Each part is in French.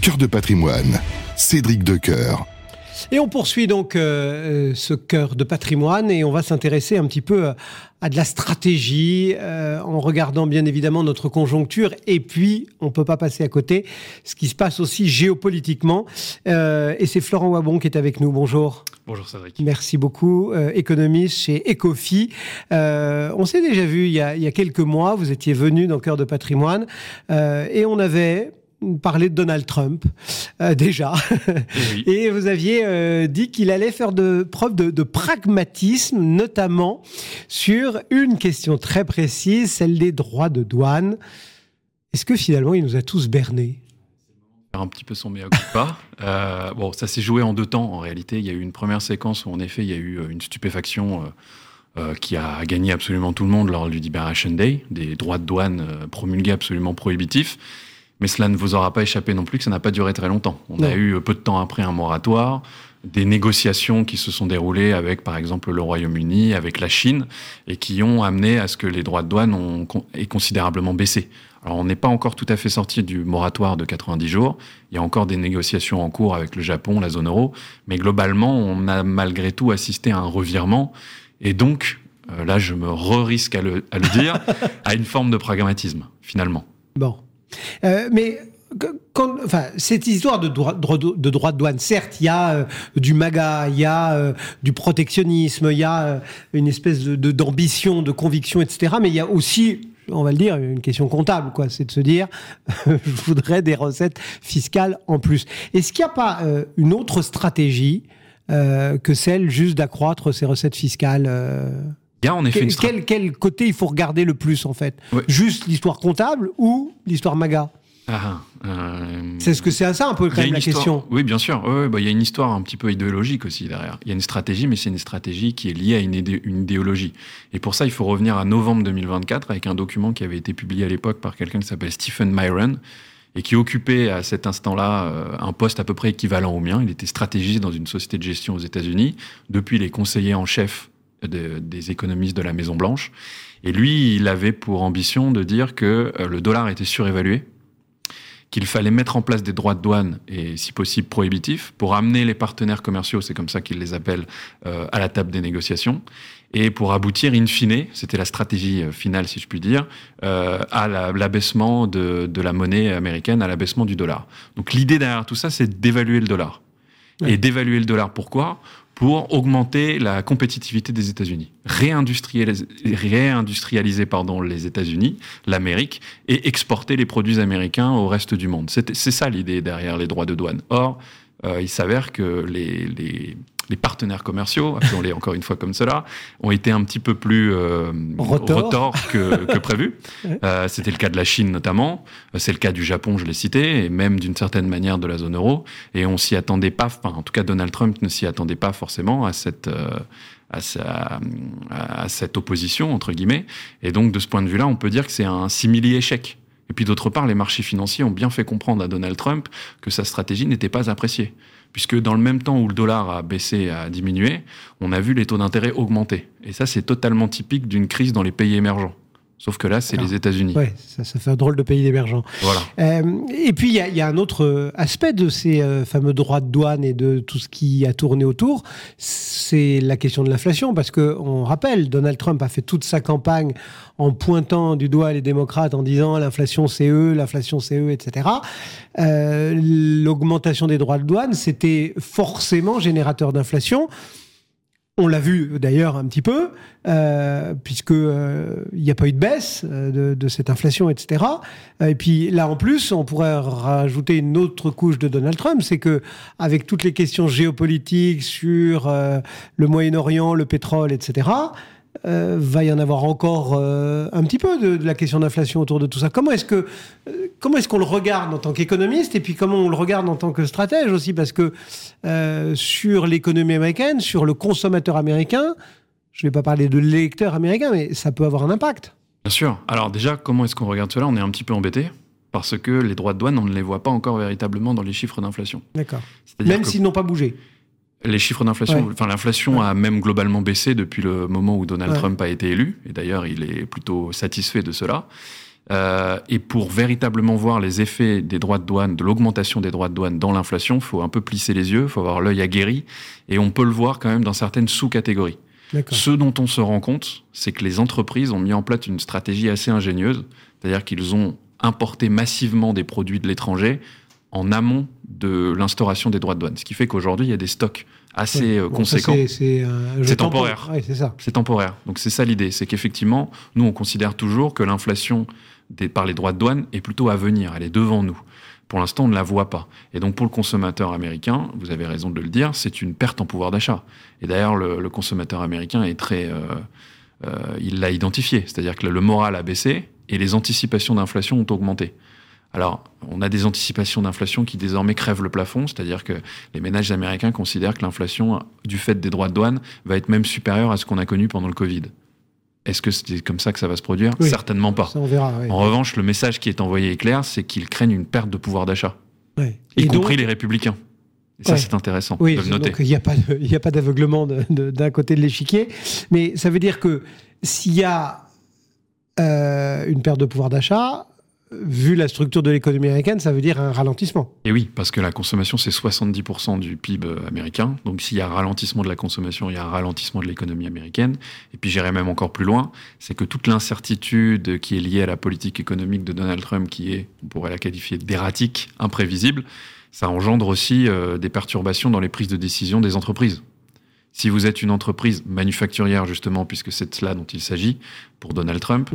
Cœur de patrimoine, Cédric Decoeur. Et on poursuit donc ce cœur de patrimoine et on va s'intéresser un petit peu à de la stratégie en regardant bien évidemment notre conjoncture et puis on ne peut pas passer à côté ce qui se passe aussi géopolitiquement. Et c'est Florent Wabon qui est avec nous. Bonjour. Bonjour Cédric. Merci beaucoup, économiste chez Ecofi. On s'est déjà vu il y a quelques mois, vous étiez venu dans Cœur de patrimoine et on avait parler de Donald Trump, déjà. Oui. Et vous aviez dit qu'il allait faire preuve de pragmatisme, notamment sur une question très précise, celle des droits de douane. Est-ce que finalement, il nous a tous bernés ? Un petit peu son mea culpa. Bon, ça s'est joué en deux temps, en réalité. Il y a eu une première séquence où, en effet, il y a eu une stupéfaction qui a gagné absolument tout le monde lors du Liberation Day, des droits de douane promulgués absolument prohibitifs. Mais cela ne vous aura pas échappé non plus que ça n'a pas duré très longtemps. On a eu peu de temps après un moratoire, des négociations qui se sont déroulées avec, par exemple, le Royaume-Uni, avec la Chine, et qui ont amené à ce que les droits de douane aient considérablement baissé. Alors, on n'est pas encore tout à fait sorti du moratoire de 90 jours. Il y a encore des négociations en cours avec le Japon, la zone euro. Mais globalement, on a malgré tout assisté à un revirement. Et donc, là, je me risque à le dire, à une forme de pragmatisme, finalement. Bon. Mais cette histoire de droit de douane, certes, il y a du MAGA, il y a du protectionnisme, il y a une espèce d'ambition, de conviction, etc. Mais il y a aussi, on va le dire, une question comptable, quoi. C'est de se dire, je voudrais des recettes fiscales en plus. Est-ce qu'il n'y a pas une autre stratégie que celle juste d'accroître ces recettes fiscales Il y a en effet quel côté il faut regarder le plus, en fait ? Ouais. Juste l'histoire comptable ou l'histoire MAGA ? C'est ce que c'est à ça un peu quand même la question. Oui, bien sûr. Il y a une histoire un petit peu idéologique aussi derrière. Il y a une stratégie, mais c'est une stratégie qui est liée à une idéologie. Et pour ça, il faut revenir à novembre 2024 avec un document qui avait été publié à l'époque par quelqu'un qui s'appelle Stephen Myron et qui occupait à cet instant-là un poste à peu près équivalent au mien. Il était stratégiste dans une société de gestion aux États-Unis. Depuis, il est conseiller en chef des économistes de la Maison-Blanche. Et lui, il avait pour ambition de dire que le dollar était surévalué, qu'il fallait mettre en place des droits de douane et, si possible, prohibitifs pour amener les partenaires commerciaux, c'est comme ça qu'ils les appellent, à la table des négociations et pour aboutir, in fine, c'était la stratégie finale, si je puis dire, à l'abaissement de la monnaie américaine, à l'abaissement du dollar. Donc l'idée derrière tout ça, c'est d'évaluer le dollar. Ouais. Et d'évaluer le dollar, pourquoi ? Pour augmenter la compétitivité des États-Unis, réindustrialiser les États-Unis, l'Amérique, et exporter les produits américains au reste du monde. C'est ça l'idée derrière les droits de douane. Or, il s'avère que les partenaires commerciaux, appelons-les encore une fois comme cela, ont été un petit peu plus retors que prévu. C'était le cas de la Chine notamment, c'est le cas du Japon, je l'ai cité, et même d'une certaine manière de la zone euro. Et on s'y attendait pas, en tout cas Donald Trump ne s'y attendait pas forcément à cette opposition, entre guillemets. Et donc de ce point de vue-là, on peut dire que c'est un simili-échec. Et puis d'autre part, les marchés financiers ont bien fait comprendre à Donald Trump que sa stratégie n'était pas appréciée. Puisque dans le même temps où le dollar a baissé, a diminué, on a vu les taux d'intérêt augmenter. Et ça, c'est totalement typique d'une crise dans les pays émergents. Sauf que là, c'est les États-Unis. Oui, ça fait un drôle de pays émergent. Voilà. Et puis, il y a un autre aspect de ces fameux droits de douane et de tout ce qui a tourné autour, c'est la question de l'inflation. Parce qu'on rappelle, Donald Trump a fait toute sa campagne en pointant du doigt les démocrates, en disant l'inflation c'est eux, etc. L'augmentation des droits de douane, c'était forcément générateur d'inflation. On l'a vu d'ailleurs un petit peu, puisque il n'y a pas eu de baisse de cette inflation, etc. Et puis là, en plus, on pourrait rajouter une autre couche de Donald Trump, c'est que avec toutes les questions géopolitiques sur le Moyen-Orient, le pétrole, etc., va y en avoir encore un petit peu de la question d'inflation autour de tout ça. Comment est-ce qu'on le regarde en tant qu'économiste et puis comment on le regarde en tant que stratège aussi ? Parce que sur l'économie américaine, sur le consommateur américain, je ne vais pas parler de l'électeur américain, mais ça peut avoir un impact. Bien sûr. Alors déjà, comment est-ce qu'on regarde cela ? On est un petit peu embêté parce que les droits de douane, on ne les voit pas encore véritablement dans les chiffres d'inflation. D'accord. Même s'ils n'ont pas bougé. Les chiffres d'inflation, l'inflation a même globalement baissé depuis le moment où Donald Trump a été élu. Et d'ailleurs, il est plutôt satisfait de cela. Et pour véritablement voir les effets des droits de douane, de l'augmentation des droits de douane dans l'inflation, il faut un peu plisser les yeux, il faut avoir l'œil aguerri, et on peut le voir quand même dans certaines sous-catégories. D'accord. Ce dont on se rend compte, c'est que les entreprises ont mis en place une stratégie assez ingénieuse, c'est-à-dire qu'ils ont importé massivement des produits de l'étranger en amont de l'instauration des droits de douane. Ce qui fait qu'aujourd'hui, il y a des stocks assez conséquents. C'est temporaire. Ouais, c'est ça. C'est temporaire. Donc c'est ça l'idée, c'est qu'effectivement, nous, on considère toujours que l'inflation par les droits de douane est plutôt à venir, elle est devant nous. Pour l'instant, on ne la voit pas. Et donc, pour le consommateur américain, vous avez raison de le dire, c'est une perte en pouvoir d'achat. Et d'ailleurs, le consommateur américain est très... il l'a identifié. C'est-à-dire que le moral a baissé et les anticipations d'inflation ont augmenté. Alors, on a des anticipations d'inflation qui désormais crèvent le plafond, c'est-à-dire que les ménages américains considèrent que l'inflation, du fait des droits de douane, va être même supérieure à ce qu'on a connu pendant le Covid. Est-ce que c'est comme ça que ça va se produire ? Oui, certainement pas. Ça, on verra. Oui. En revanche, le message qui est envoyé est clair, c'est qu'ils craignent une perte de pouvoir d'achat, Ouais. y Et compris donc, les républicains. Et ça, Ouais. c'est intéressant oui, de le noter. donc il n'y a pas d'aveuglement d'un côté de l'échiquier, mais ça veut dire que s'il y a une perte de pouvoir d'achat, vu la structure de l'économie américaine, ça veut dire un ralentissement. Et oui, parce que la consommation, c'est 70% du PIB américain. Donc, s'il y a un ralentissement de la consommation, il y a un ralentissement de l'économie américaine. Et puis, j'irai même encore plus loin, c'est que toute l'incertitude qui est liée à la politique économique de Donald Trump, qui est, on pourrait la qualifier d'erratique, imprévisible, ça engendre aussi des perturbations dans les prises de décision des entreprises. Si vous êtes une entreprise manufacturière, justement, puisque c'est de cela dont il s'agit, pour Donald Trump,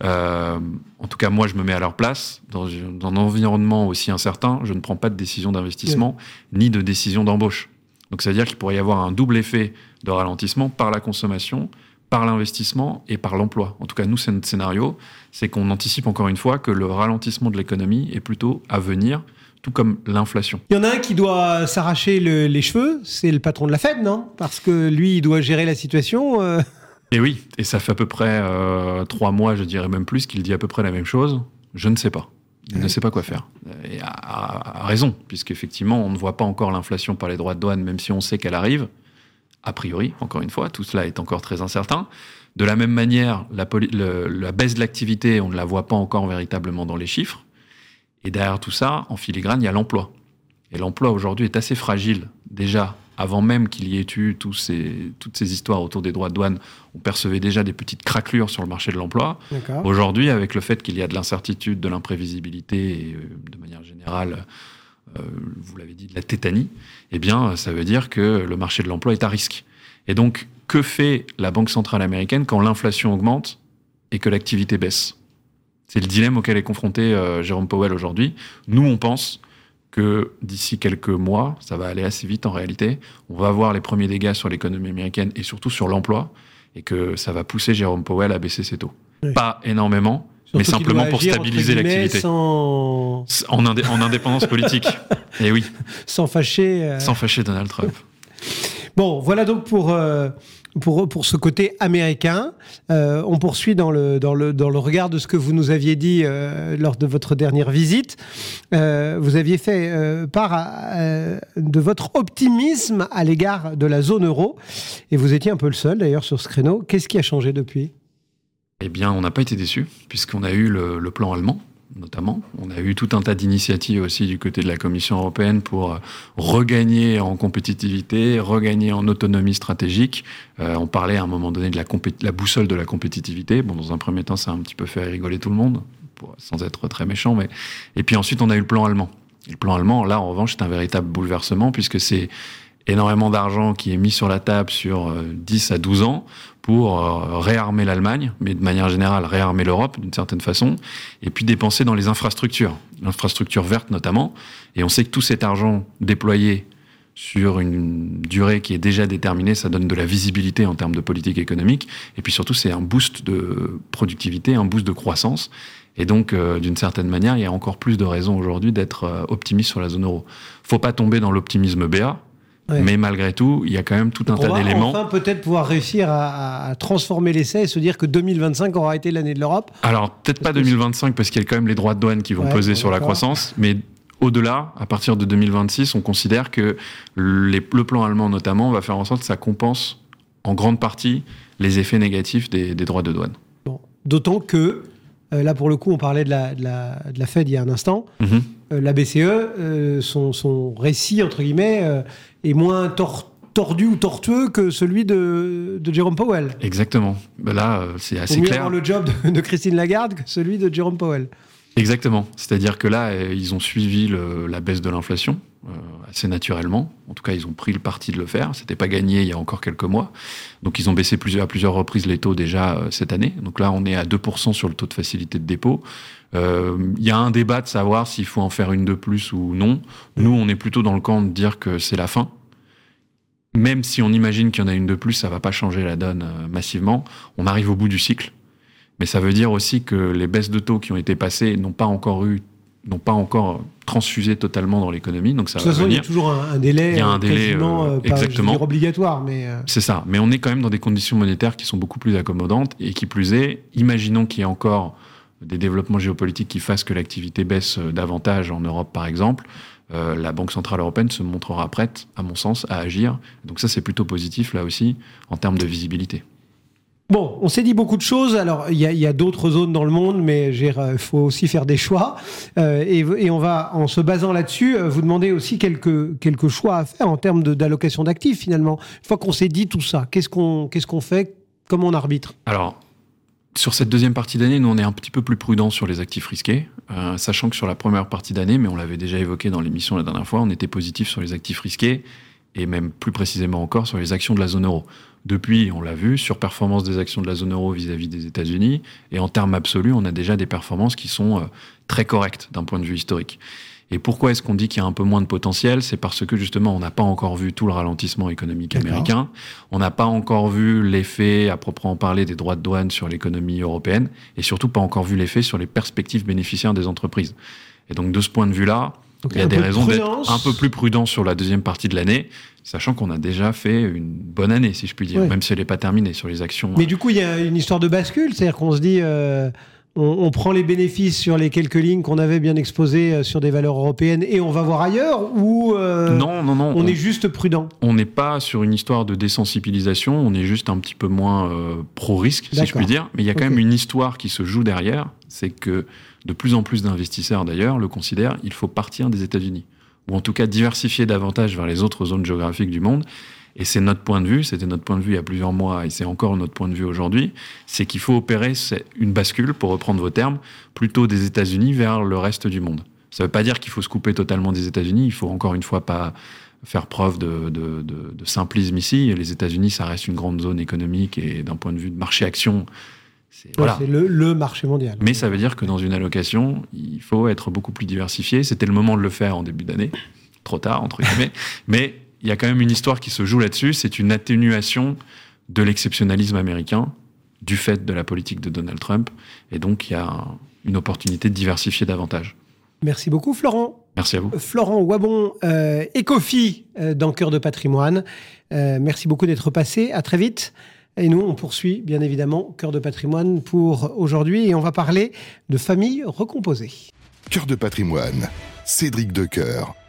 en tout cas, moi, je me mets à leur place. Dans un environnement aussi incertain, je ne prends pas de décision d'investissement, ni de décision d'embauche. Donc, ça veut dire qu'il pourrait y avoir un double effet de ralentissement par la consommation, par l'investissement et par l'emploi. En tout cas, nous, c'est notre scénario, c'est qu'on anticipe encore une fois que le ralentissement de l'économie est plutôt à venir, tout comme l'inflation. Il y en a un qui doit s'arracher les cheveux, c'est le patron de la Fed, non ? Parce que lui, il doit gérer la situation. Et oui, et ça fait à peu près 3 mois, je dirais même plus, qu'il dit à peu près la même chose. Je ne sais pas. Il ne sait pas quoi faire. Et a raison, puisqu'effectivement, on ne voit pas encore l'inflation par les droits de douane, même si on sait qu'elle arrive. A priori, encore une fois, tout cela est encore très incertain. De la même manière, la baisse de l'activité, on ne la voit pas encore véritablement dans les chiffres. Et derrière tout ça, en filigrane, il y a l'emploi. Et l'emploi, aujourd'hui, est assez fragile. Déjà, avant même qu'il y ait eu toutes ces histoires autour des droits de douane, on percevait déjà des petites craquelures sur le marché de l'emploi. D'accord. Aujourd'hui, avec le fait qu'il y a de l'incertitude, de l'imprévisibilité et de manière générale, vous l'avez dit, de la tétanie, eh bien, ça veut dire que le marché de l'emploi est à risque. Et donc, que fait la Banque centrale américaine quand l'inflation augmente et que l'activité baisse ? C'est le dilemme auquel est confronté Jérôme Powell aujourd'hui. Nous, on pense que d'ici quelques mois, ça va aller assez vite en réalité, on va voir les premiers dégâts sur l'économie américaine et surtout sur l'emploi, et que ça va pousser Jérôme Powell à baisser ses taux. Oui. Pas énormément, surtout mais simplement pour stabiliser l'activité. En indépendance politique. Et oui. Sans fâcher Donald Trump. Bon, voilà donc pour ce côté américain. On poursuit dans le regard de ce que vous nous aviez dit lors de votre dernière visite. Vous aviez fait part de votre optimisme à l'égard de la zone euro. Et vous étiez un peu le seul d'ailleurs sur ce créneau. Qu'est-ce qui a changé depuis ? Eh bien, on n'a pas été déçus, puisqu'on a eu le plan allemand. Notamment. On a eu tout un tas d'initiatives aussi du côté de la Commission européenne pour regagner en compétitivité, regagner en autonomie stratégique. On parlait à un moment donné de la boussole de la compétitivité. Bon, dans un premier temps, ça a un petit peu fait rigoler tout le monde, sans être très méchant. Mais... Et puis ensuite, on a eu le plan allemand. Et le plan allemand, là, en revanche, c'est un véritable bouleversement, puisque c'est énormément d'argent qui est mis sur la table sur 10 à 12 ans pour réarmer l'Allemagne, mais de manière générale réarmer l'Europe d'une certaine façon, et puis dépenser dans les infrastructures, l'infrastructure verte notamment. Et on sait que tout cet argent déployé sur une durée qui est déjà déterminée, ça donne de la visibilité en termes de politique économique, et puis surtout c'est un boost de productivité, un boost de croissance. Et donc, d'une certaine manière, il y a encore plus de raisons aujourd'hui d'être optimiste sur la zone euro. Faut pas tomber dans l'optimisme béat. Ouais. Mais malgré tout, il y a quand même tout un tas d'éléments. On va enfin peut-être pouvoir réussir à transformer l'essai et se dire que 2025 aura été l'année de l'Europe. Alors, peut-être pas 2025, parce qu'il y a quand même les droits de douane qui vont peser sur la croissance, mais au-delà, à partir de 2026, on considère que le plan allemand notamment va faire en sorte que ça compense en grande partie les effets négatifs des droits de douane. Bon. D'autant que Là, pour le coup, on parlait de la Fed il y a un instant. La BCE, son récit, entre guillemets, est moins tordu ou tortueux que celui de Jérôme Powell. Exactement. Là, c'est assez clair. clair. Avoir le job de Christine Lagarde que celui de Jérôme Powell. Exactement. C'est-à-dire que là, ils ont suivi la baisse de l'inflation assez naturellement. En tout cas, ils ont pris le parti de le faire. C'était pas gagné il y a encore quelques mois. Donc, ils ont baissé à plusieurs reprises les taux déjà cette année. Donc là, on est à 2% sur le taux de facilité de dépôt. Il y a un débat de savoir s'il faut en faire une de plus ou non. Nous, on est plutôt dans le camp de dire que c'est la fin. Même si on imagine qu'il y en a une de plus, ça va pas changer la donne massivement. On arrive au bout du cycle. Mais ça veut dire aussi que les baisses de taux qui ont été passées n'ont pas encore transfusé totalement dans l'économie. Donc ça va venir. Il y a toujours un délai. Il y a un délai exactement. Pas, je veux dire, obligatoire, mais c'est ça. Mais on est quand même dans des conditions monétaires qui sont beaucoup plus accommodantes et qui plus est, imaginons qu'il y ait encore des développements géopolitiques qui fassent que l'activité baisse davantage en Europe, par exemple. La Banque Centrale Européenne se montrera prête, à mon sens, à agir. Donc ça, c'est plutôt positif, là aussi, en termes de visibilité. Bon, on s'est dit beaucoup de choses. Alors, il y a d'autres zones dans le monde, mais il faut aussi faire des choix. Et on va, en se basant là-dessus, vous demander aussi quelques choix à faire en termes d'allocation d'actifs, finalement. Une fois qu'on s'est dit tout ça, qu'est-ce qu'on fait? Comment on arbitre? Alors, sur cette deuxième partie d'année, nous, on est un petit peu plus prudent sur les actifs risqués, sachant que sur la première partie d'année, mais on l'avait déjà évoqué dans l'émission la dernière fois, on était positif sur les actifs risqués, et même plus précisément encore sur les actions de la zone euro. Depuis, on l'a vu, surperformance des actions de la zone euro vis-à-vis des États-Unis, et en termes absolus, on a déjà des performances qui sont très correctes d'un point de vue historique. Et pourquoi est-ce qu'on dit qu'il y a un peu moins de potentiel? C'est parce que justement, on n'a pas encore vu tout le ralentissement économique américain, on n'a pas encore vu l'effet, à proprement parler, des droits de douane sur l'économie européenne, et surtout pas encore vu l'effet sur les perspectives bénéficiaires des entreprises. Et donc, de ce point de vue-là, il y a des raisons d'être un peu plus prudent sur la deuxième partie de l'année, sachant qu'on a déjà fait une bonne année, si je puis dire, même si elle n'est pas terminée sur les actions. Mais du coup, il y a une histoire de bascule, c'est-à-dire qu'on se dit, on prend les bénéfices sur les quelques lignes qu'on avait bien exposées sur des valeurs européennes et on va voir ailleurs, ou non, on est juste prudent? On n'est pas sur une histoire de désensibilisation, on est juste un petit peu moins pro-risque, si je puis dire, mais il y a quand même une histoire qui se joue derrière, c'est que de plus en plus d'investisseurs, d'ailleurs, le considèrent, il faut partir des États-Unis. Ou en tout cas, diversifier davantage vers les autres zones géographiques du monde. Et c'est notre point de vue, c'était notre point de vue il y a plusieurs mois, et c'est encore notre point de vue aujourd'hui, c'est qu'il faut opérer une bascule, pour reprendre vos termes, plutôt des États-Unis vers le reste du monde. Ça ne veut pas dire qu'il faut se couper totalement des États-Unis, il faut encore une fois pas faire preuve de simplisme ici. Les États-Unis, ça reste une grande zone économique, et d'un point de vue de marché-action, c'est le marché mondial. Mais ça veut dire que dans une allocation, il faut être beaucoup plus diversifié. C'était le moment de le faire en début d'année. Trop tard, entre guillemets. Mais il y a quand même une histoire qui se joue là-dessus. C'est une atténuation de l'exceptionnalisme américain du fait de la politique de Donald Trump. Et donc, il y a une opportunité de diversifier davantage. Merci beaucoup, Florent. Merci à vous. Florent Wabon, Ecofi dans Cœur de Patrimoine. Merci beaucoup d'être passé. À très vite. Et nous, on poursuit, bien évidemment, Cœur de Patrimoine pour aujourd'hui. Et on va parler de famille recomposée. Cœur de Patrimoine, Cédric Decoeur.